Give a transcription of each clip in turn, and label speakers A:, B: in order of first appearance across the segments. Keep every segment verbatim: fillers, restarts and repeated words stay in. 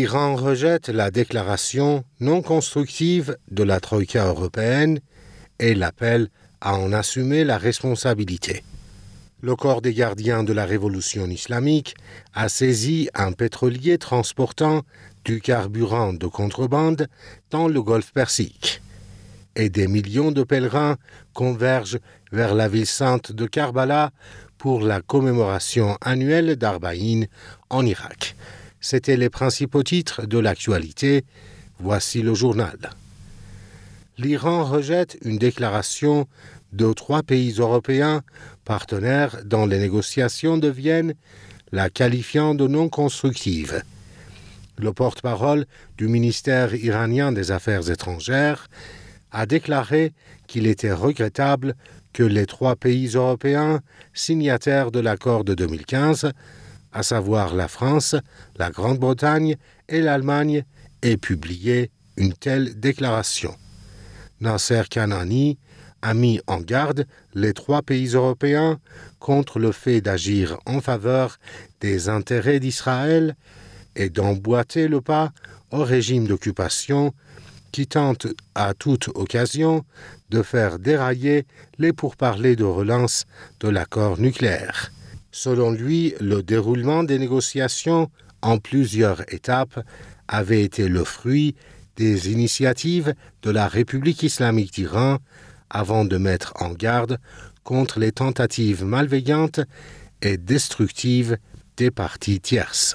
A: L'Iran rejette la déclaration non constructive de la Troïka européenne et l'appelle à en assumer la responsabilité. Le corps des gardiens de la révolution islamique a saisi un pétrolier transportant du carburant de contrebande dans le golfe Persique. Et des millions de pèlerins convergent vers la ville sainte de Karbala pour la commémoration annuelle d'Arbaïn en Irak. C'étaient les principaux titres de l'actualité. Voici le journal. L'Iran rejette une déclaration de trois pays européens partenaires dans les négociations de Vienne, la qualifiant de non constructive. Le porte-parole du ministère iranien des Affaires étrangères a déclaré qu'il était regrettable que les trois pays européens signataires de l'accord de deux mille quinze, à savoir la France, la Grande-Bretagne et l'Allemagne, aient publié une telle déclaration. Nasser Kanani a mis en garde les trois pays européens contre le fait d'agir en faveur des intérêts d'Israël et d'emboîter le pas au régime d'occupation qui tente à toute occasion de faire dérailler les pourparlers de relance de l'accord nucléaire. Selon lui, le déroulement des négociations en plusieurs étapes avait été le fruit des initiatives de la République islamique d'Iran avant de mettre en garde contre les tentatives malveillantes et destructives des parties tierces.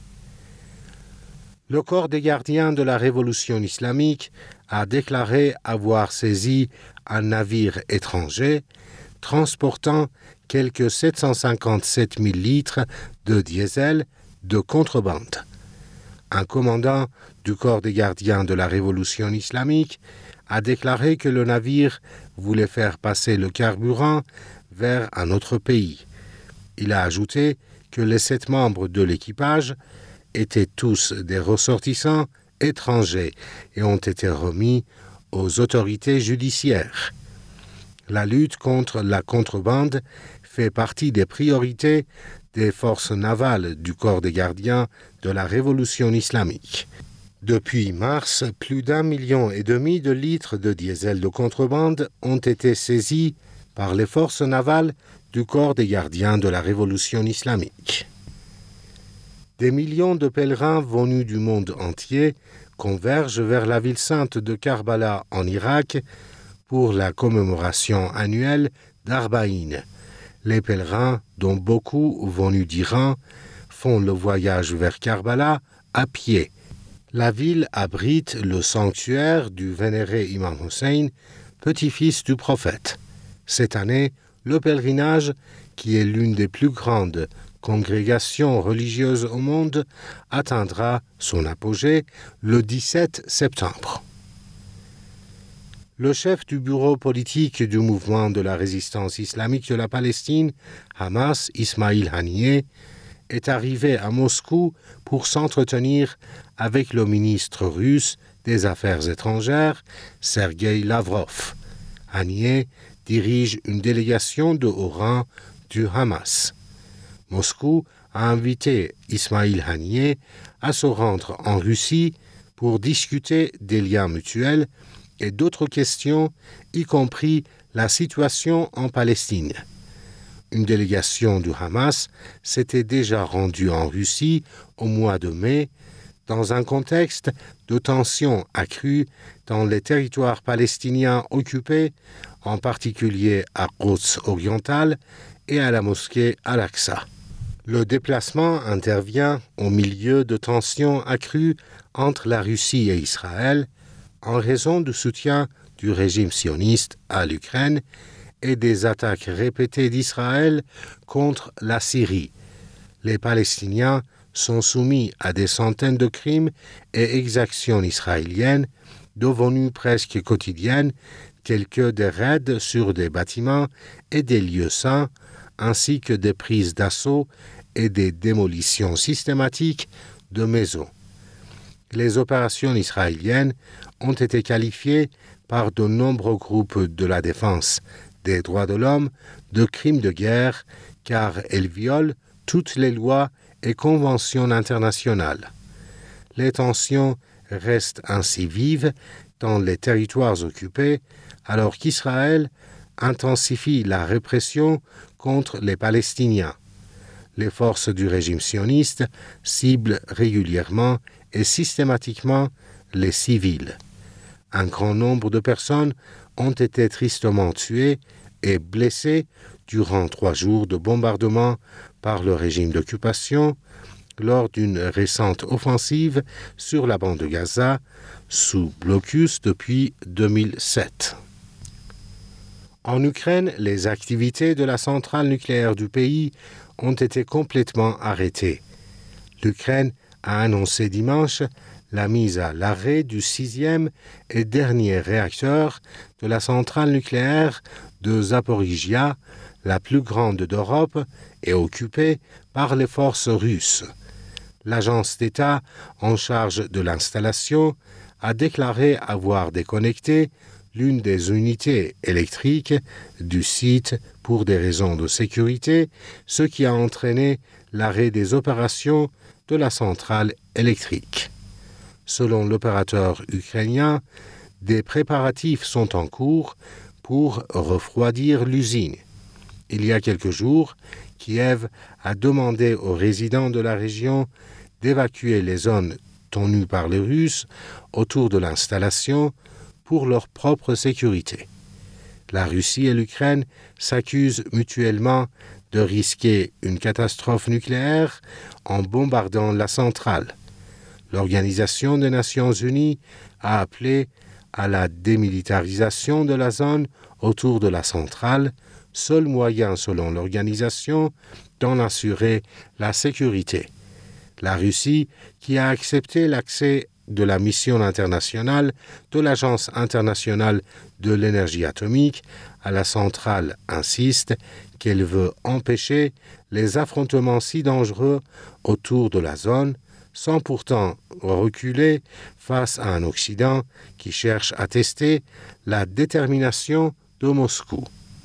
A: Le corps des gardiens de la révolution islamique a déclaré avoir saisi un navire étranger transportant quelques sept cent cinquante-sept mille litres de diesel de contrebande. Un commandant du corps des gardiens de la révolution islamique a déclaré que le navire voulait faire passer le carburant vers un autre pays. Il a ajouté que les sept membres de l'équipage étaient tous des ressortissants étrangers et ont été remis aux autorités judiciaires. La lutte contre la contrebande fait partie des priorités des forces navales du corps des gardiens de la révolution islamique. Depuis mars, plus d'un million et demi de litres de diesel de contrebande ont été saisis par les forces navales du corps des gardiens de la révolution islamique. Des millions de pèlerins venus du monde entier convergent vers la ville sainte de Karbala en Irak pour la commémoration annuelle d'Arbaïn. Les pèlerins, dont beaucoup venus d'Iran, font le voyage vers Karbala à pied. La ville abrite le sanctuaire du vénéré Imam Hussein, petit-fils du prophète. Cette année, le pèlerinage, qui est l'une des plus grandes congrégations religieuses au monde, atteindra son apogée le dix-sept septembre. Le chef du bureau politique du mouvement de la résistance islamique de la Palestine, Hamas, Ismail Haniyeh, est arrivé à Moscou pour s'entretenir avec le ministre russe des Affaires étrangères, Sergueï Lavrov. Haniyeh dirige une délégation de haut rang du Hamas. Moscou a invité Ismail Haniyeh à se rendre en Russie pour discuter des liens mutuels et d'autres questions, y compris la situation en Palestine. Une délégation du Hamas s'était déjà rendue en Russie au mois de mai, dans un contexte de tensions accrues dans les territoires palestiniens occupés, en particulier à Quds oriental et à la mosquée Al-Aqsa. Le déplacement intervient au milieu de tensions accrues entre la Russie et Israël, en raison du soutien du régime sioniste à l'Ukraine et des attaques répétées d'Israël contre la Syrie. Les Palestiniens sont soumis à des centaines de crimes et exactions israéliennes devenues presque quotidiennes, telles que des raids sur des bâtiments et des lieux saints, ainsi que des prises d'assaut et des démolitions systématiques de maisons. Les opérations israéliennes ont été qualifiées par de nombreux groupes de la défense des droits de l'homme de crimes de guerre, car elles violent toutes les lois et conventions internationales. les tensions restent ainsi vives dans les territoires occupés, alors qu'Israël intensifie la répression contre les Palestiniens. Les forces du régime sioniste ciblent régulièrement et systématiquement les civils. Un grand nombre de personnes ont été tristement tuées et blessées durant trois jours de bombardement par le régime d'occupation lors d'une récente offensive sur la bande de Gaza, sous blocus depuis deux mille sept. En Ukraine, les activités de la centrale nucléaire du pays ont été complètement arrêtées. L'Ukraine a annoncé dimanche la mise à l'arrêt du sixième et dernier réacteur de la centrale nucléaire de Zaporizhia, la plus grande d'Europe et occupée par les forces russes. L'agence d'État en charge de l'installation a déclaré avoir déconnecté l'une des unités électriques du site pour des raisons de sécurité, ce qui a entraîné l'arrêt des opérations de la centrale électrique. Selon l'opérateur ukrainien, des préparatifs sont en cours pour refroidir l'usine. Il y a quelques jours, Kiev a demandé aux résidents de la région d'évacuer les zones tenues par les Russes autour de l'installation pour leur propre sécurité. La Russie et l'Ukraine s'accusent mutuellement de risquer une catastrophe nucléaire en bombardant la centrale. L'Organisation des Nations Unies a appelé à la démilitarisation de la zone autour de la centrale, seul moyen selon l'organisation d'en assurer la sécurité. La Russie, qui a accepté l'accès de la mission internationale de l'Agence internationale de l'énergie atomique à la centrale, insiste qu'elle veut empêcher les affrontements si dangereux autour de la zone, sans pourtant reculer face à un Occident qui cherche à tester la détermination de Moscou.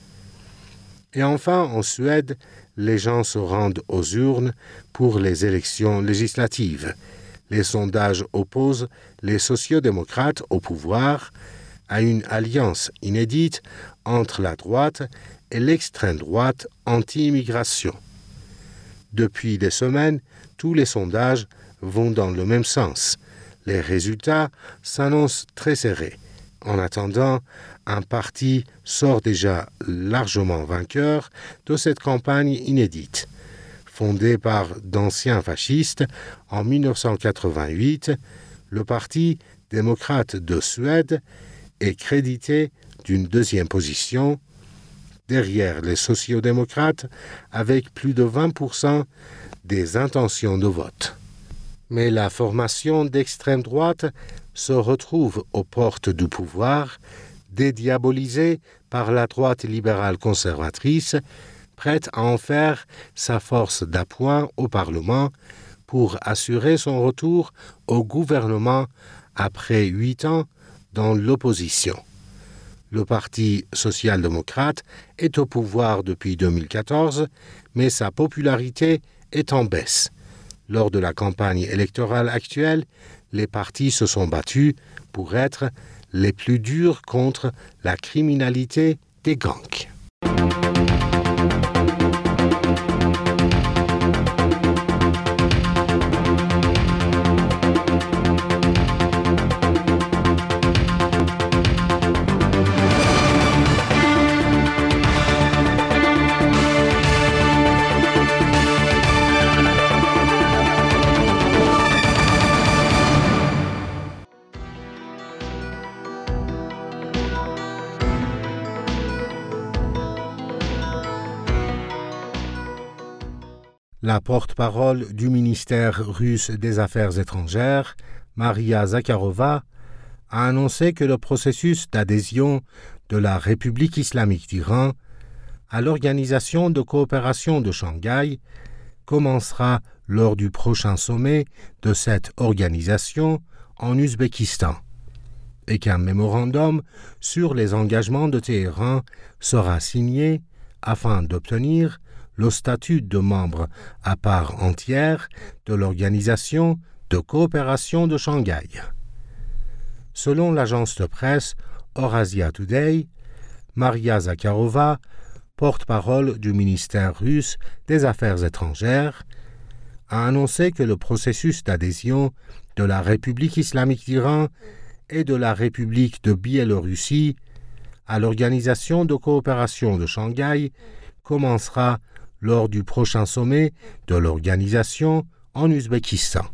A: Et enfin, en Suède, les gens se rendent aux urnes pour les élections législatives. Les sondages opposent les sociodémocrates au pouvoir à une alliance inédite entre la droite et l'extrême droite anti-immigration. Depuis des semaines, tous les sondages vont dans le même sens. Les résultats s'annoncent très serrés. En attendant, un parti sort déjà largement vainqueur de cette campagne inédite. Fondé par d'anciens fascistes en dix-neuf cent quatre-vingt-huit, le Parti démocrate de Suède est crédité d'une deuxième position derrière les sociodémocrates avec plus de vingt pour cent des intentions de vote. Mais la formation d'extrême droite se retrouve aux portes du pouvoir, dédiabolisée par la droite libérale conservatrice, prête à en faire sa force d'appoint au Parlement pour assurer son retour au gouvernement après huit ans dans l'opposition. Le Parti social-démocrate est au pouvoir depuis deux mille quatorze, mais sa popularité est en baisse. Lors de la campagne électorale actuelle, les partis se sont battus pour être les plus durs contre la criminalité des gangs. La porte-parole du ministère russe des Affaires étrangères, Maria Zakharova, a annoncé que le processus d'adhésion de la République islamique d'Iran à l'Organisation de coopération de Shanghai commencera lors du prochain sommet de cette organisation en Ouzbékistan et qu'un mémorandum sur les engagements de Téhéran sera signé afin d'obtenir le statut de membre à part entière de l'organisation de coopération de Shanghai. Selon l'agence de presse Eurasia Today, Maria Zakharova, porte-parole du ministère russe des Affaires étrangères, a annoncé que le processus d'adhésion de la République islamique d'Iran et de la République de Biélorussie à l'Organisation de coopération de Shanghai commencera lors du prochain sommet de l'organisation en Ouzbékistan.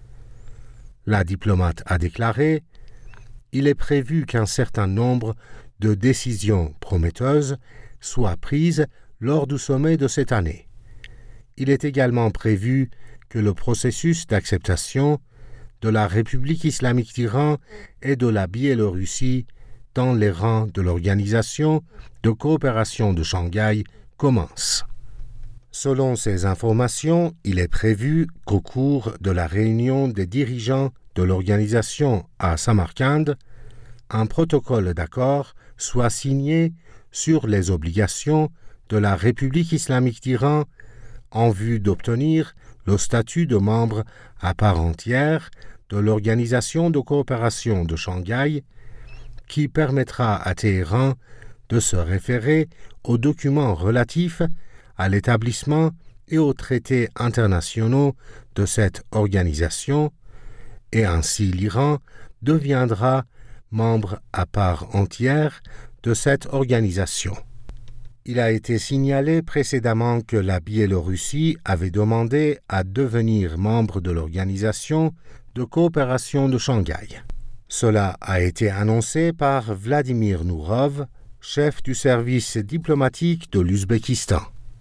A: La diplomate a déclaré « Il est prévu qu'un certain nombre de décisions prometteuses soient prises lors du sommet de cette année. Il est également prévu que le processus d'acceptation de la République islamique d'Iran et de la Biélorussie dans les rangs de l'Organisation de coopération de Shanghai commence. » Selon ces informations, il est prévu qu'au cours de la réunion des dirigeants de l'organisation à Samarcande, un protocole d'accord soit signé sur les obligations de la République islamique d'Iran en vue d'obtenir le statut de membre à part entière de l'Organisation de coopération de Shanghai, qui permettra à Téhéran de se référer aux documents relatifs à l'établissement et aux traités internationaux de cette organisation, et ainsi l'Iran deviendra membre à part entière de cette organisation. Il a été signalé précédemment que la Biélorussie avait demandé à devenir membre de l'Organisation de coopération de Shanghai. Cela a été annoncé par Vladimir Nourov, chef du service diplomatique de l'Ouzbékistan.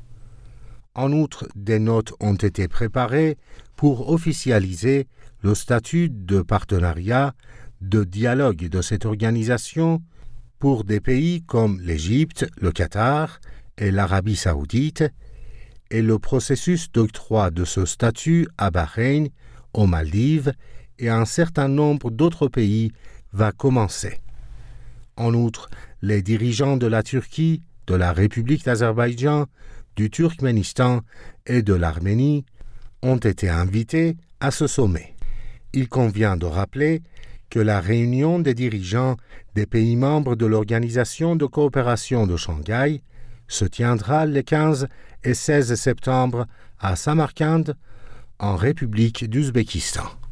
A: En outre, des notes ont été préparées pour officialiser le statut de partenariat de dialogue de cette organisation pour des pays comme l'Égypte, le Qatar et l'Arabie saoudite, et le processus d'octroi de ce statut à Bahreïn, aux Maldives et à un certain nombre d'autres pays va commencer. En outre, les dirigeants de la Turquie, de la République d'Azerbaïdjan, du Turkménistan et de l'Arménie ont été invités à ce sommet. Il convient de rappeler que la réunion des dirigeants des pays membres de l'Organisation de coopération de Shanghai se tiendra les quinze et seize septembre à Samarcande, en République d'Ouzbékistan.